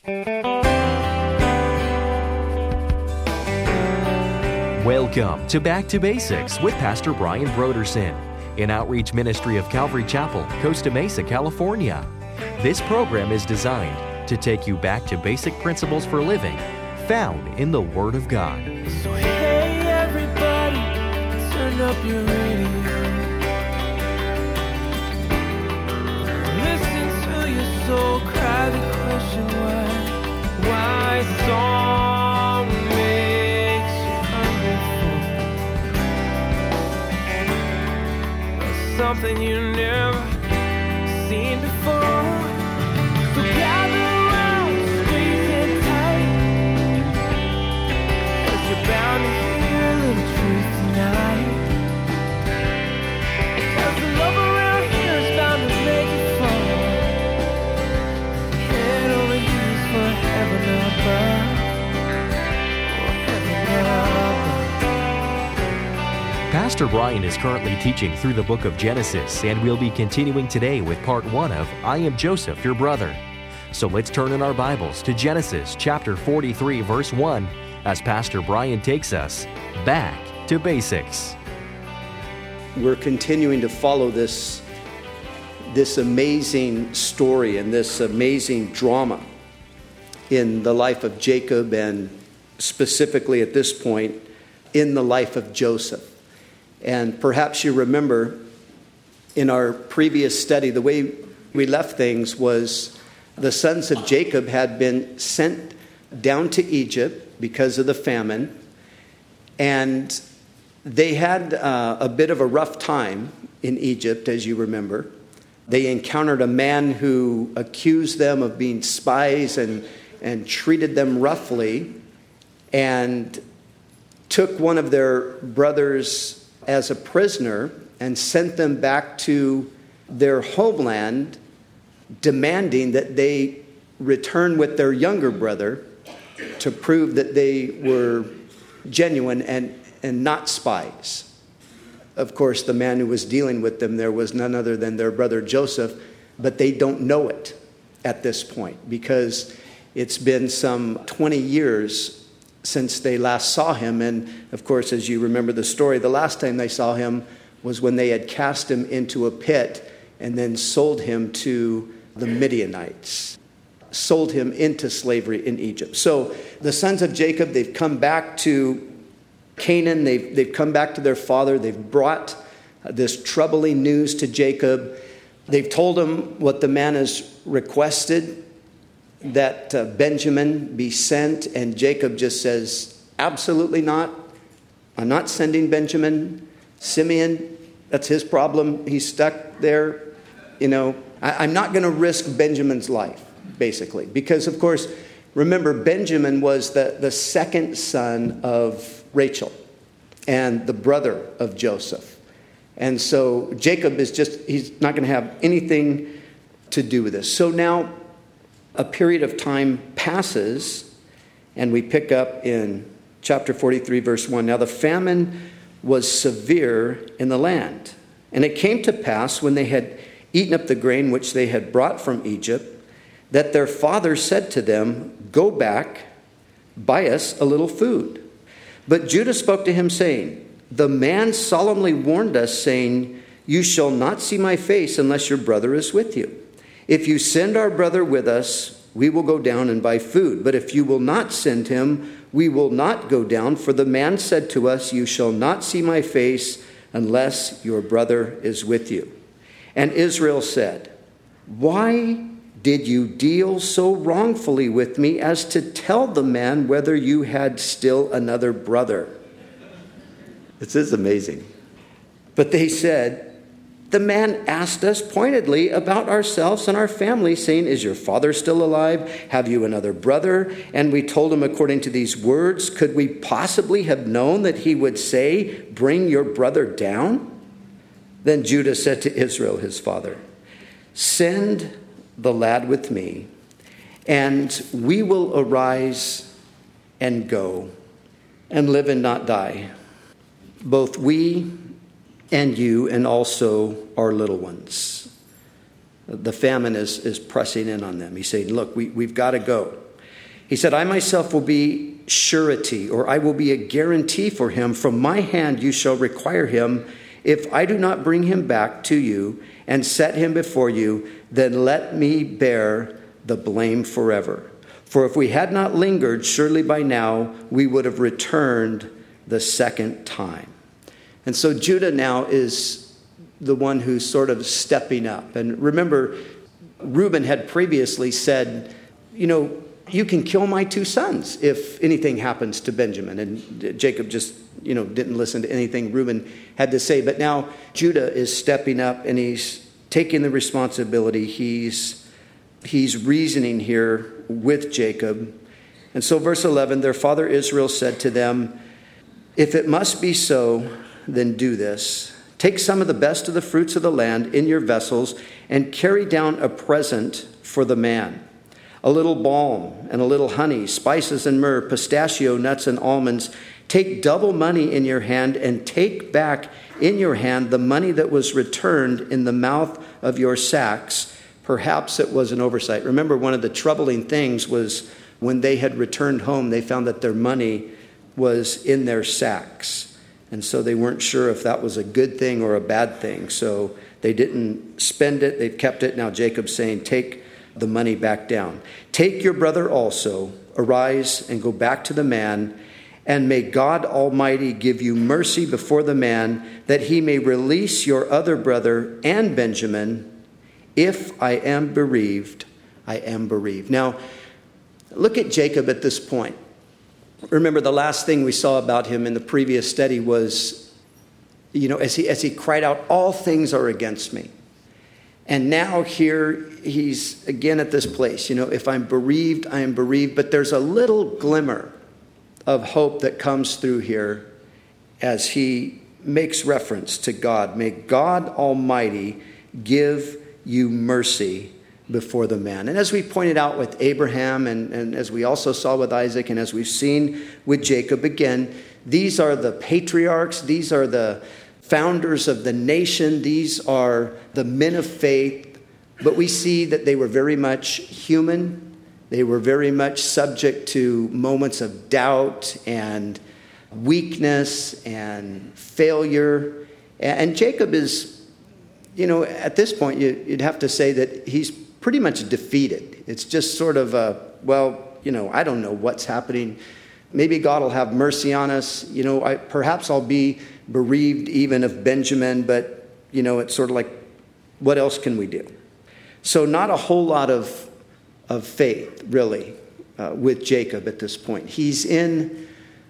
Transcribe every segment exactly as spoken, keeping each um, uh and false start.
Welcome to Back to Basics with Pastor Brian Broderson, an outreach ministry of Calvary Chapel, Costa Mesa, California. This program is designed to take you back to basic principles for living found in the Word of God. So hey everybody, turn up your radio. Listen to your soul cry the question why, why song makes you hungry for something you never seen before. So gather around, squeeze it tight, 'cause you're bound to hear a little truth tonight. 'Cause the love around here is bound to make you fall. Head over heels for heaven above, oh, heaven above. Pastor Brian is currently teaching through the book of Genesis, and we'll be continuing today with part one of I Am Joseph, Your Brother. So let's turn in our Bibles to Genesis chapter forty-three, verse one, as Pastor Brian takes us back to basics. We're continuing to follow this, this amazing story and this amazing drama in the life of Jacob, and specifically at this point in the life of Joseph. And perhaps you remember in our previous study, the way we left things was the sons of Jacob had been sent down to Egypt because of the famine, and they had uh, a bit of a rough time in Egypt, as you remember. They encountered a man who accused them of being spies and, and treated them roughly, and took one of their brothers as a prisoner and sent them back to their homeland, demanding that they return with their younger brother to prove that they were genuine and, and not spies. Of course, the man who was dealing with them there was none other than their brother Joseph, but they don't know it at this point because it's been some twenty years since they last saw him. And of course, as you remember the story, the last time they saw him was when they had cast him into a pit and then sold him to the Midianites, sold him into slavery in Egypt. So the sons of Jacob, they've come back to Canaan. They've, they've come back to their father. They've brought this troubling news to Jacob. They've told him what the man has requested, that uh, Benjamin be sent, and Jacob just says, absolutely not. I'm not sending Benjamin. Simeon, that's his problem. He's stuck there. You know, I, I'm not going to risk Benjamin's life, basically. Because, of course, remember, Benjamin was the, the second son of Rachel and the brother of Joseph. And so Jacob is just, he's not going to have anything to do with this. So now, a period of time passes, and we pick up in chapter forty-three, verse one. Now the famine was severe in the land, and it came to pass when they had eaten up the grain which they had brought from Egypt, that their father said to them, go back, buy us a little food. But Judah spoke to him, saying, the man solemnly warned us, saying, you shall not see my face unless your brother is with you. If you send our brother with us, we will go down and buy food. But if you will not send him, we will not go down. For the man said to us, you shall not see my face unless your brother is with you. And Israel said, why did you deal so wrongfully with me as to tell the man whether you had still another brother? This is amazing. But they said, the man asked us pointedly about ourselves and our family, saying, is your father still alive? Have you another brother? And we told him according to these words. Could we possibly have known that he would say, bring your brother down? Then Judah said to Israel, his father, send the lad with me, and we will arise and go and live and not die, both we and you, and also our little ones. The famine is, is pressing in on them. He's saying, look, we, we've got to go. He said, I myself will be surety, or I will be a guarantee for him. From my hand you shall require him. If I do not bring him back to you and set him before you, then let me bear the blame forever. For if we had not lingered, surely by now we would have returned the second time. And so Judah now is the one who's sort of stepping up. And remember, Reuben had previously said, you know, you can kill my two sons if anything happens to Benjamin. And Jacob just, you know, didn't listen to anything Reuben had to say. But now Judah is stepping up and he's taking the responsibility. He's, he's reasoning here with Jacob. And so verse eleven, their father Israel said to them, if it must be so, then do this. Take some of the best of the fruits of the land in your vessels and carry down a present for the man. A little balm and a little honey, spices and myrrh, pistachio nuts and almonds. Take double money in your hand and take back in your hand the money that was returned in the mouth of your sacks. Perhaps it was an oversight. Remember, one of the troubling things was when they had returned home, they found that their money was in their sacks. And so they weren't sure if that was a good thing or a bad thing. So they didn't spend it. They've kept it. Now Jacob's saying, take the money back down. Take your brother also, arise and go back to the man, and may God Almighty give you mercy before the man, that he may release your other brother and Benjamin. If I am bereaved, I am bereaved. Now, look at Jacob at this point. Remember, the last thing we saw about him in the previous study was, you know, as he as he cried out, all things are against me. And now here he's again at this place. You know, if I'm bereaved, I am bereaved. But there's a little glimmer of hope that comes through here as he makes reference to God. May God Almighty give you mercy before the man. And as we pointed out with Abraham, and, and as we also saw with Isaac, and as we've seen with Jacob, again, these are the patriarchs. These are the founders of the nation. These are the men of faith. But we see that they were very much human. They were very much subject to moments of doubt and weakness and failure. And Jacob is, you know, at this point, you'd have to say that he's pretty much defeated. It's just sort of a, well, you know, I don't know what's happening. Maybe God will have mercy on us. You know, I, perhaps I'll be bereaved even of Benjamin, but, you know, it's sort of like, what else can we do? So not a whole lot of, of faith, really, uh, with Jacob at this point. He's in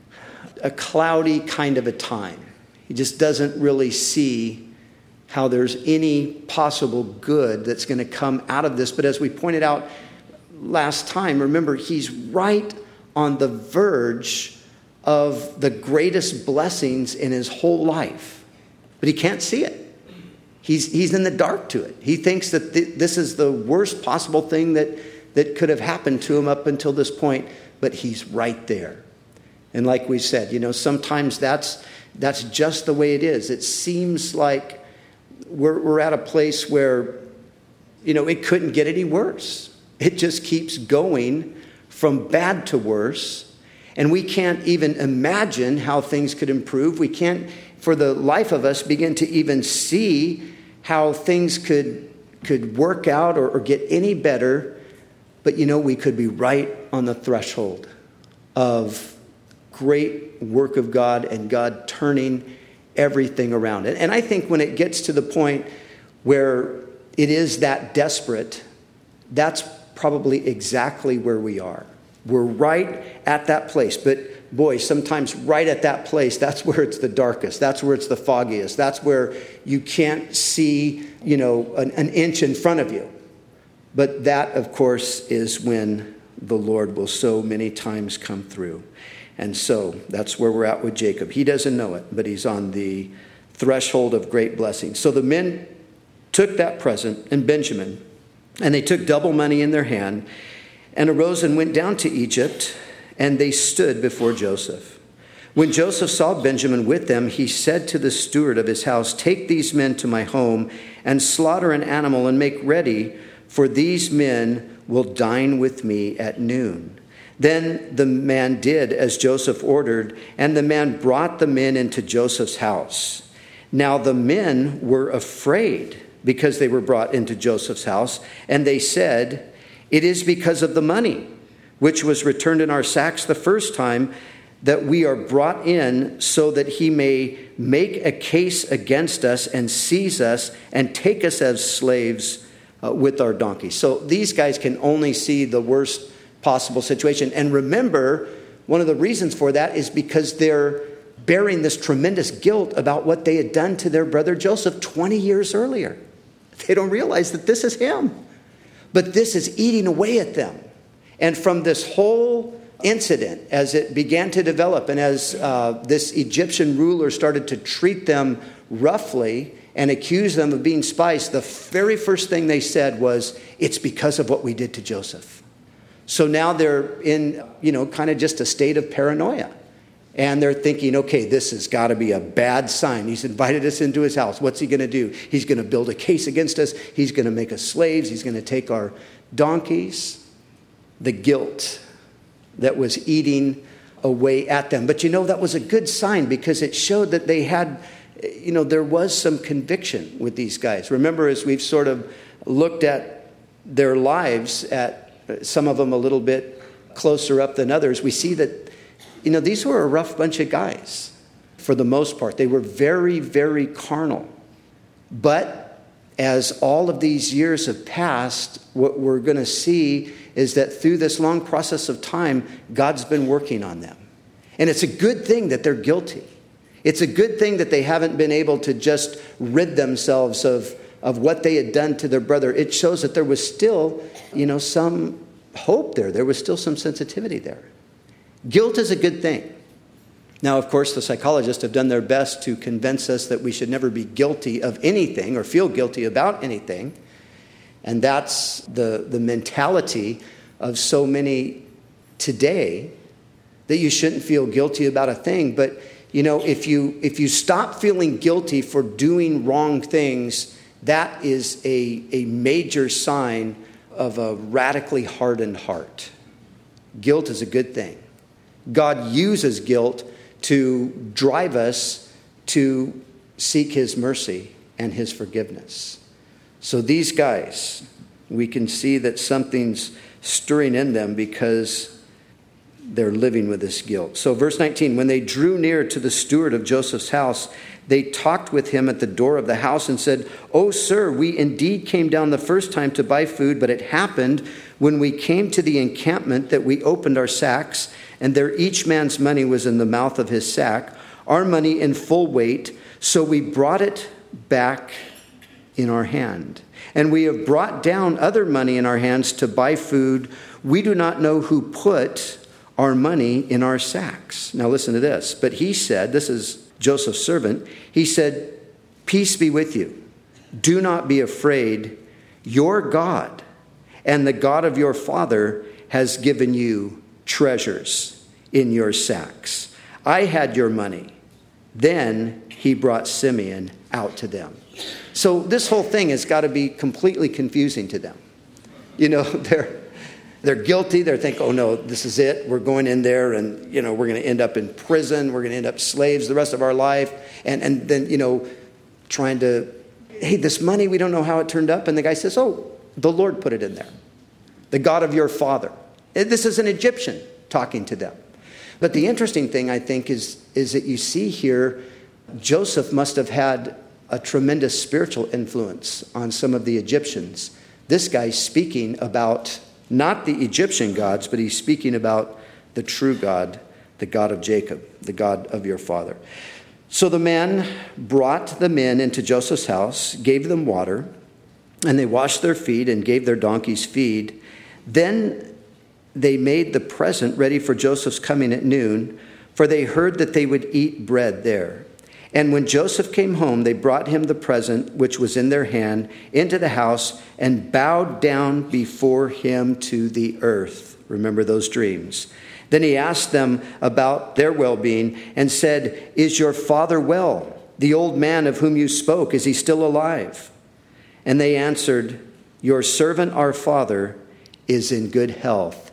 a cloudy kind of a time. He just doesn't really see how there's any possible good that's going to come out of this. But as we pointed out last time, remember, he's right on the verge of the greatest blessings in his whole life. But he can't see it. He's he's in the dark to it. He thinks that th- this is the worst possible thing that, that could have happened to him up until this point. But he's right there. And like we said, you know, sometimes that's that's just the way it is. It seems like we're we're at a place where, you know, it couldn't get any worse. It just keeps going from bad to worse. And we can't even imagine how things could improve. We can't, for the life of us, begin to even see how things could could work out or, or get any better. But, you know, we could be right on the threshold of great work of God and God turning everything around. And, and I think when it gets to the point where it is that desperate, that's probably exactly where we are. We're right at that place. But boy, sometimes right at that place, that's where it's the darkest. That's where it's the foggiest. That's where you can't see, you know, an, an inch in front of you. But that, of course, is when the Lord will so many times come through. And so that's where we're at with Jacob. He doesn't know it, but he's on the threshold of great blessing. So the men took that present and Benjamin, and they took double money in their hand, and arose and went down to Egypt, and they stood before Joseph. When Joseph saw Benjamin with them, he said to the steward of his house, "Take these men to my home and slaughter an animal and make ready, for these men will dine with me at noon." Then the man did as Joseph ordered, and the man brought the men into Joseph's house. Now the men were afraid because they were brought into Joseph's house, and they said, "It is because of the money, which was returned in our sacks the first time, that we are brought in, so that he may make a case against us and seize us and take us as slaves uh, with our donkeys." So these guys can only see the worst possible situation. And remember, one of the reasons for that is because they're bearing this tremendous guilt about what they had done to their brother Joseph twenty years earlier. They don't realize that this is him. But this is eating away at them. And from this whole incident, as it began to develop, and as uh, this Egyptian ruler started to treat them roughly and accuse them of being spies, the very first thing they said was, "It's because of what we did to Joseph." So now they're in, you know, kind of just a state of paranoia. And they're thinking, okay, this has got to be a bad sign. He's invited us into his house. What's he going to do? He's going to build a case against us. He's going to make us slaves. He's going to take our donkeys. The guilt that was eating away at them. But you know, that was a good sign, because it showed that they had, you know, there was some conviction with these guys. Remember, as we've sort of looked at their lives, at some of them a little bit closer up than others, we see that, you know, these were a rough bunch of guys for the most part. They were very, very carnal. But as all of these years have passed, what we're going to see is that through this long process of time, God's been working on them. And it's a good thing that they're guilty. It's a good thing that they haven't been able to just rid themselves of, of what they had done to their brother. It shows that there was still, you know, some hope there. There was still some sensitivity there. Guilt is a good thing. Now, of course, the psychologists have done their best to convince us that we should never be guilty of anything or feel guilty about anything. And that's the, the mentality of so many today, that you shouldn't feel guilty about a thing. But, you know, if you if you stop feeling guilty for doing wrong things, that is a, a major sign of a radically hardened heart. Guilt is a good thing. God uses guilt to drive us to seek his mercy and his forgiveness. So these guys, we can see that something's stirring in them because they're living with this guilt. So verse nineteen, when they drew near to the steward of Joseph's house, they talked with him at the door of the house and said, "Oh, sir, we indeed came down the first time to buy food, but it happened when we came to the encampment that we opened our sacks, and there each man's money was in the mouth of his sack, our money in full weight. So we brought it back in our hand. And we have brought down other money in our hands to buy food. We do not know who put our money in our sacks." Now listen to this. But he said, this is Joseph's servant, he said, "Peace be with you. Do not be afraid. Your God and the God of your father has given you treasures in your sacks. I had your money." Then he brought Simeon out to them. So this whole thing has got to be completely confusing to them. You know, they're they're guilty. They're thinking, "Oh no, this is it. We're going in there, and you know, we're going to end up in prison. We're going to end up slaves the rest of our life." And and then, you know, trying to, "Hey, this money, we don't know how it turned up." And the guy says, "Oh, the Lord put it in there. The God of your father." This is an Egyptian talking to them. But the interesting thing, I think, is, is that you see here, Joseph must have had a tremendous spiritual influence on some of the Egyptians. This guy's speaking about not the Egyptian gods, but he's speaking about the true God, the God of Jacob, the God of your father. So the man brought the men into Joseph's house, gave them water, and they washed their feet and gave their donkeys feed. Then they made the present ready for Joseph's coming at noon, for they heard that they would eat bread there. And when Joseph came home, they brought him the present which was in their hand into the house and bowed down before him to the earth. Remember those dreams. Then he asked them about their well-being and said, "Is your father well? The old man of whom you spoke, is he still alive?" And they answered, "Your servant, our father, is in good health.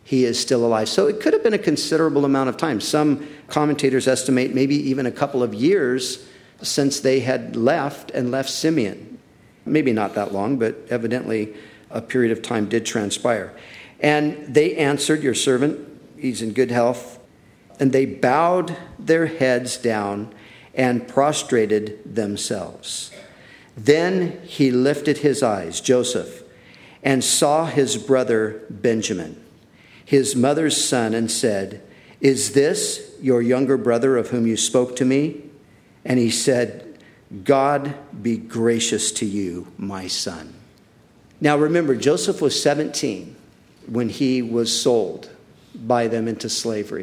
he is still alive. So it could have been a considerable amount of time. Some commentators estimate maybe even a couple of years since they had left and left Simeon. Maybe not that long, but evidently a period of time did transpire. And they answered, your servant, he's in good health. And they bowed their heads down and prostrated themselves. Then he lifted his eyes, Joseph, and saw his brother Benjamin, his mother's son, and said, is this your younger brother of whom you spoke to me? And he said, God be gracious to you, my son. Now remember, Joseph was seventeen when he was sold by them into slavery.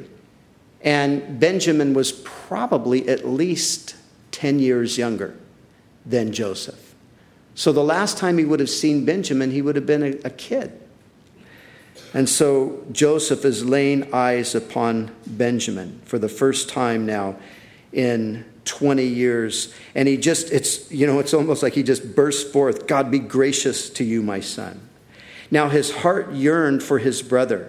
And Benjamin was probably at least ten years younger than Joseph. So the last time he would have seen Benjamin, he would have been a, a kid. And so Joseph is laying eyes upon Benjamin for the first time now in twenty years. And he just, it's, you know, it's almost like he just bursts forth, God be gracious to you, my son. Now his heart yearned for his brother.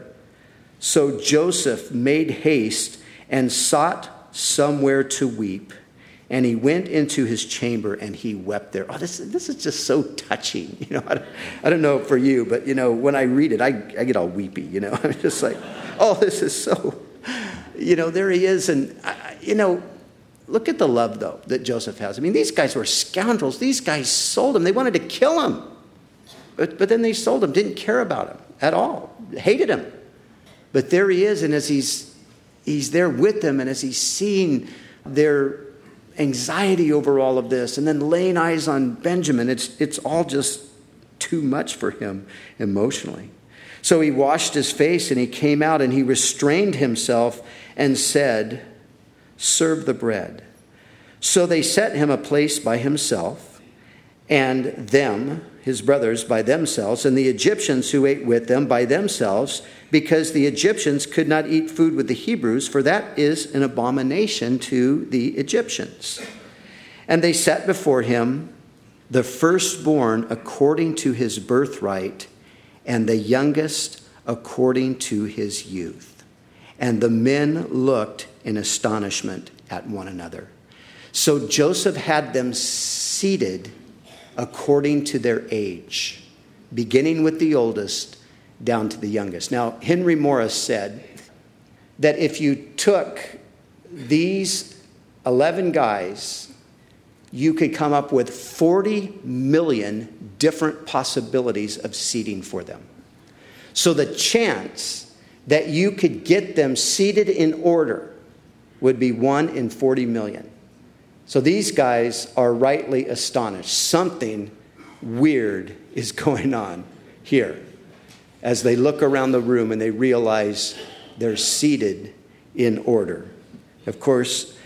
So Joseph made haste and sought somewhere to weep. And he went into his chamber and he wept there. Oh, this, this is just so touching. You know, I don't, I don't know for you, but, you know, when I read it, I, I get all weepy, you know. I'm just like, oh, this is so, you know, there he is. And, I, you know, look at the love, though, that Joseph has. I mean, these guys were scoundrels. These guys sold him. They wanted to kill him. But, but then they sold him, didn't care about him at all, hated him. But there he is, and as he's he's there with them, and as he's seeing their anxiety over all of this, and then laying eyes on Benjamin, it's it's all just too much for him emotionally. So he washed his face, and he came out, and he restrained himself and said, serve the bread. So they set him a place by himself, and them, his brothers, by themselves, and the Egyptians who ate with them by themselves, because the Egyptians could not eat food with the Hebrews, for that is an abomination to the Egyptians. And they set before him the firstborn according to his birthright, and the youngest according to his youth. And the men looked in astonishment at one another. So Joseph had them seated according to their age, beginning with the oldest down to the youngest. Now, Henry Morris said that if you took these eleven guys, you could come up with forty million different possibilities of seating for them. So the chance that you could get them seated in order would be one in forty million. So these guys are rightly astonished. Something weird is going on here as they look around the room and they realize they're seated in order. Of course,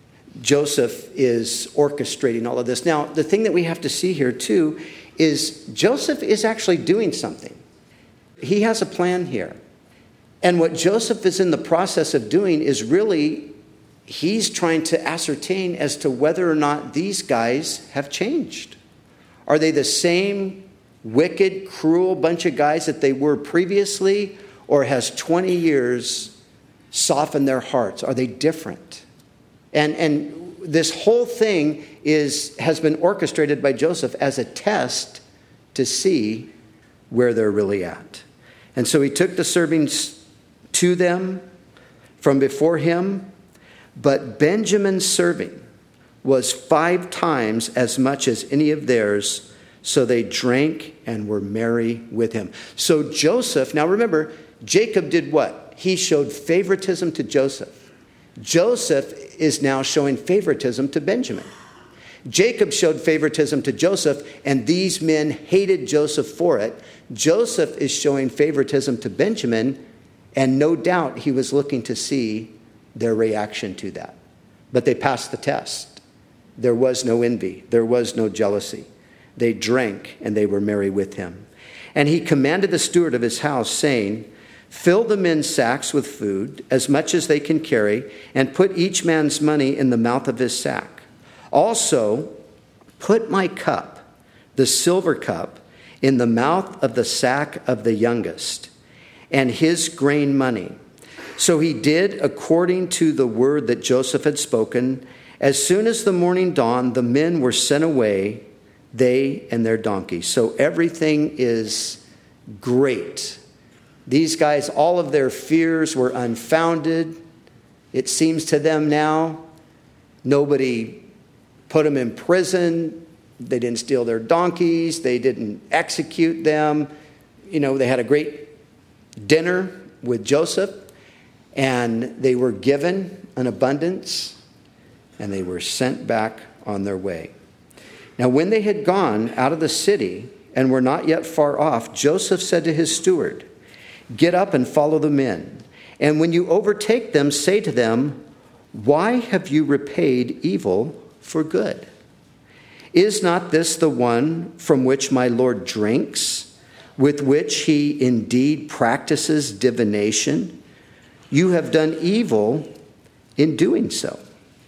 Joseph is orchestrating all of this. Now, the thing that we have to see here too is Joseph is actually doing something. He has a plan here. And what Joseph is in the process of doing is really, he's trying to ascertain as to whether or not these guys have changed. Are they the same wicked, cruel bunch of guys that they were previously, or has twenty years softened their hearts? Are they different? And and this whole thing is has been orchestrated by Joseph as a test to see where they're really at. And so he took the servings to them from before him, but Benjamin's serving was five times as much as any of theirs, so they drank and were merry with him. So Joseph, now remember, Jacob did what? He showed favoritism to Joseph. Joseph is now showing favoritism to Benjamin. Jacob showed favoritism to Joseph, and these men hated Joseph for it. Joseph is showing favoritism to Benjamin, and no doubt he was looking to see their reaction to that. But they passed the test. There was no envy. There was no jealousy. They drank, and they were merry with him. And he commanded the steward of his house, saying, fill the men's sacks with food, as much as they can carry, and put each man's money in the mouth of his sack. Also, put my cup, the silver cup, in the mouth of the sack of the youngest, and his grain money. So he did according to the word that Joseph had spoken. As soon as the morning dawned, the men were sent away, they and their donkeys. So everything is great. These guys, all of their fears were unfounded. It seems to them now. Nobody put them in prison. They didn't steal their donkeys. They didn't execute them. You know, they had a great dinner with Joseph, and they were given an abundance, and they were sent back on their way. Now, when they had gone out of the city and were not yet far off, Joseph said to his steward, "Get up and follow the men. And when you overtake them, say to them, 'Why have you repaid evil for good? Is not this the one from which my Lord drinks, with which he indeed practices divination? You have done evil in doing so.'"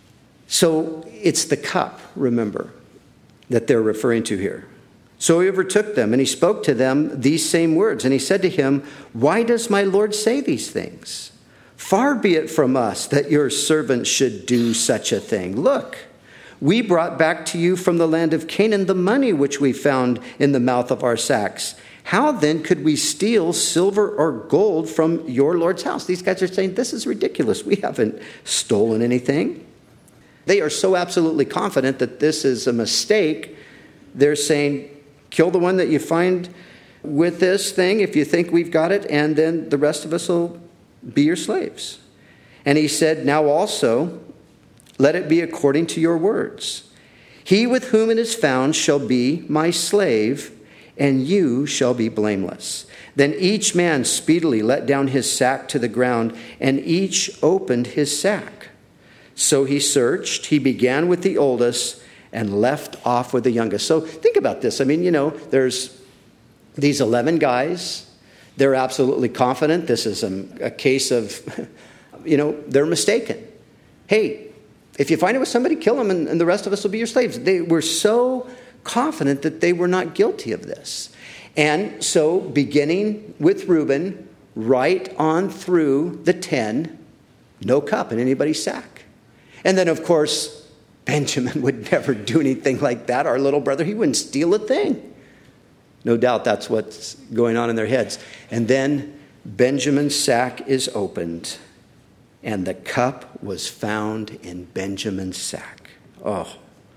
So it's the cup, remember, that they're referring to here. So he overtook them, and he spoke to them these same words. And he said to him, "Why does my Lord say these things? Far be it from us that your servants should do such a thing. Look, we brought back to you from the land of Canaan the money which we found in the mouth of our sacks. How then could we steal silver or gold from your Lord's house?" These guys are saying, this is ridiculous. We haven't stolen anything. They are so absolutely confident that this is a mistake. They're saying, kill the one that you find with this thing if you think we've got it, and then the rest of us will be your slaves. And he said, "Now also, let it be according to your words. He with whom it is found shall be my slave, and you shall be blameless." Then each man speedily let down his sack to the ground, and each opened his sack. So he searched. He began with the oldest and left off with the youngest. So think about this. I mean, you know, there's these eleven guys. They're absolutely confident. This is a, a case of, you know, they're mistaken. Hey, if you find it with somebody, kill them, and, and the rest of us will be your slaves. They were so confident that they were not guilty of this. And so beginning with Reuben, right on through the ten, no cup in anybody's sack. And then, of course, Benjamin would never do anything like that. Our little brother, he wouldn't steal a thing. No doubt that's what's going on in their heads. And then Benjamin's sack is opened, and the cup was found in Benjamin's sack. Oh.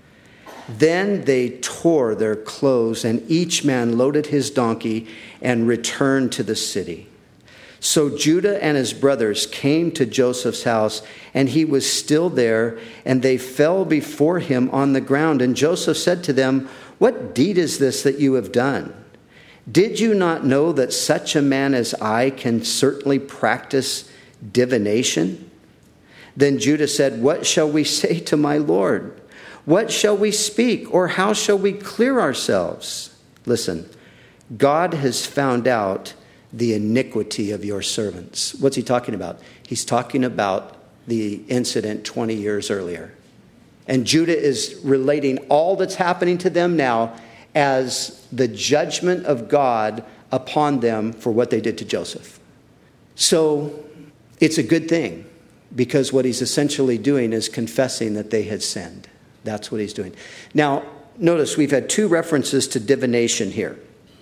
Then they tore their clothes, and each man loaded his donkey and returned to the city. So Judah and his brothers came to Joseph's house, and he was still there, and they fell before him on the ground. And Joseph said to them, "What deed is this that you have done? Did you not know that such a man as I can certainly practice divination?" Then Judah said, "What shall we say to my Lord? What shall we speak, or how shall we clear ourselves? Listen, God has found out the iniquity of your servants." What's he talking about? He's talking about the incident twenty years earlier. And Judah is relating all that's happening to them now as the judgment of God upon them for what they did to Joseph. So it's a good thing, because what he's essentially doing is confessing that they had sinned. That's what he's doing. Now, notice we've had two references to divination here.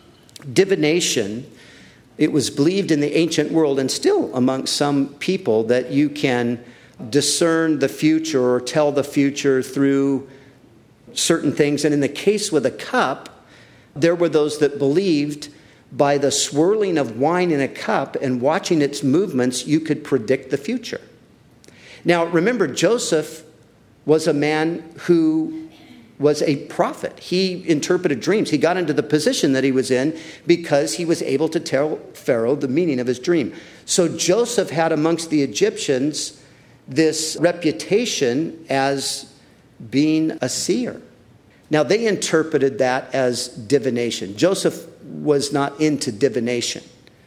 Divination, it was believed in the ancient world, and still among some people, that you can discern the future or tell the future through certain things. And in the case with a cup, there were those that believed by the swirling of wine in a cup and watching its movements, you could predict the future. Now, remember, Joseph was a man who was a prophet. He interpreted dreams. He got into the position that he was in because he was able to tell Pharaoh the meaning of his dream. So Joseph had amongst the Egyptians this reputation as being a seer. Now, they interpreted that as divination. Joseph was not into divination.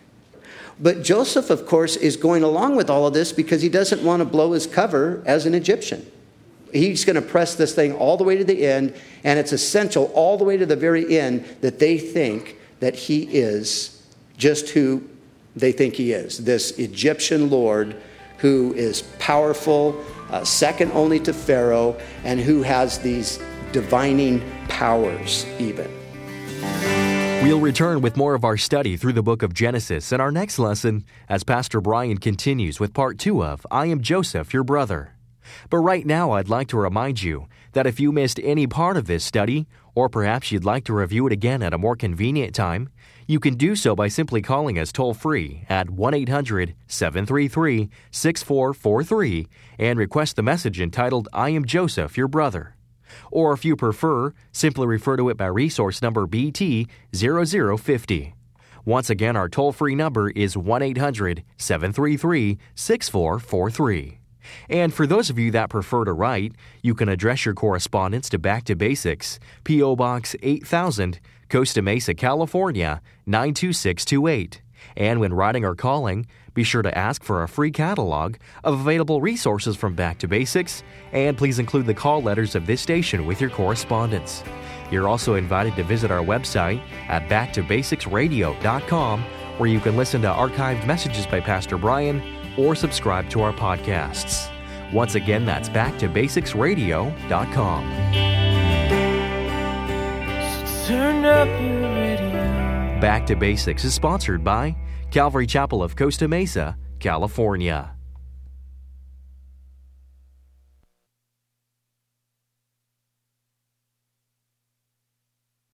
But Joseph, of course, is going along with all of this because he doesn't want to blow his cover as an Egyptian. He's going to press this thing all the way to the end, and it's essential all the way to the very end that they think that he is just who they think he is. This Egyptian lord who is powerful, uh, second only to Pharaoh, and who has these divining powers even. We'll return with more of our study through the book of Genesis in our next lesson as Pastor Brian continues with part two of I Am Joseph, Your Brother. But right now, I'd like to remind you that if you missed any part of this study, or perhaps you'd like to review it again at a more convenient time, you can do so by simply calling us toll-free at one eight hundred seven three three six four four three and request the message entitled I Am Joseph, Your Brother. Or if you prefer, simply refer to it by resource number B T zero zero five zero. Once again, our toll-free number is one eight hundred seven three three six four four three. And for those of you that prefer to write, you can address your correspondence to Back to Basics, P O. Box eight thousand, Costa Mesa, California, nine two six two eight. And when writing or calling, be sure to ask for a free catalog of available resources from Back to Basics, and please include the call letters of this station with your correspondence. You're also invited to visit our website at back to basics radio dot com, where you can listen to archived messages by Pastor Brian or subscribe to our podcasts. Once again, that's back to basics radio dot com. So turn up your radio. Back to Basics is sponsored by Calvary Chapel of Costa Mesa, California.